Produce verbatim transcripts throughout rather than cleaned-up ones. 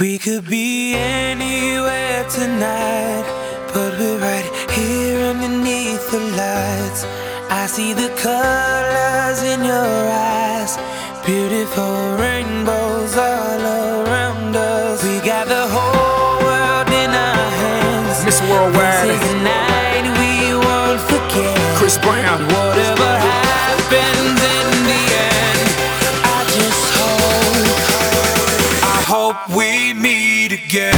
We could be anywhere tonight, but we're right here underneath the lights. I see the colors in your eyes, beautiful rainbows all around us. We got the whole world in our hands. Miss Worldwide. This is a night we won't forget. Chris Brown. Whatever happens in the end, I just hope, I hope we meet again.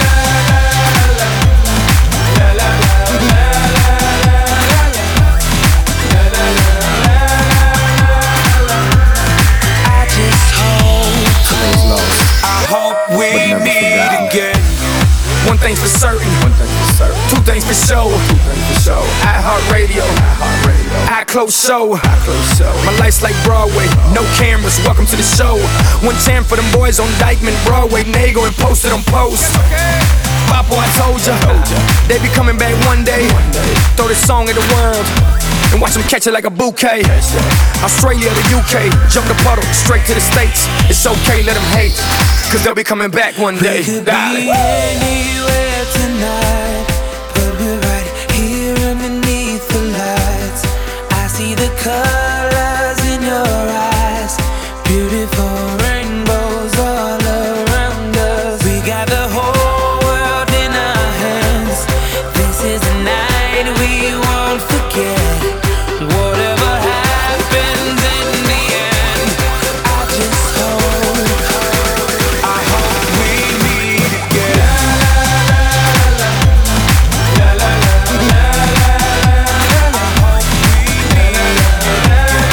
We meet again. One thing's for certain, one thing for certain. Two things for sure, two things for sure. iHeartRadio, iHeartRadio. I close show, I close show. My life's like Broadway, no cameras. Welcome to the show. One time for them boys on Dykeman, Broadway, Nago, and posted on post. Papo, I told ya, they be coming back one day. Throw this song at the world and watch them catch it like a bouquet. Australia to U K, jump the puddle, straight to the States. It's okay, let them hate, cause they'll be coming back one day. We could be anywhere tonight, but we're right here underneath the lights. I see the colors in your eyes, beautiful rainbows all around us. We got the whole world in our hands. This is a night we won't forget. Whatever happens in the end, I just hope, I hope we meet again. La la la la la la la. I hope we meet again.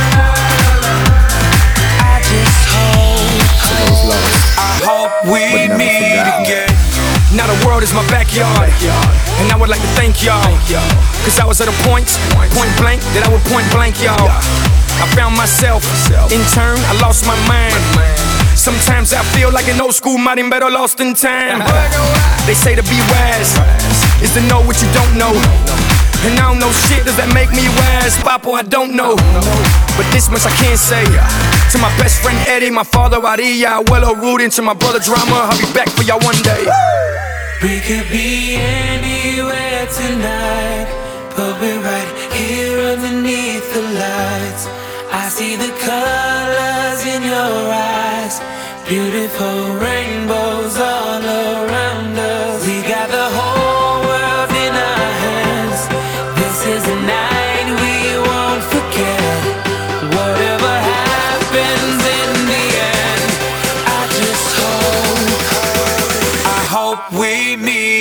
I just hope, I hope we meet again. Now the world is my backyard, and I would like to thank y'all, cause I was at a point, point blank, that I would point blank y'all. I found myself, in turn I lost my mind. Sometimes I feel like an old school marimbero lost in time. They say to be wise is to know what you don't know, and I don't know shit, does that make me wise? Papo, I don't know, but this much I can say. To my best friend Eddie, my father Aria, Abuelo Rudy, and to my brother Drama, I'll be back for y'all one day. We could be anywhere tonight, but we're right here underneath the lights. I see the colors in your eyes, beautiful rainbows all around us. We got the whole world in our hands. This is a night we won't forget. Whatever happens in the end, I just hope, I hope we meet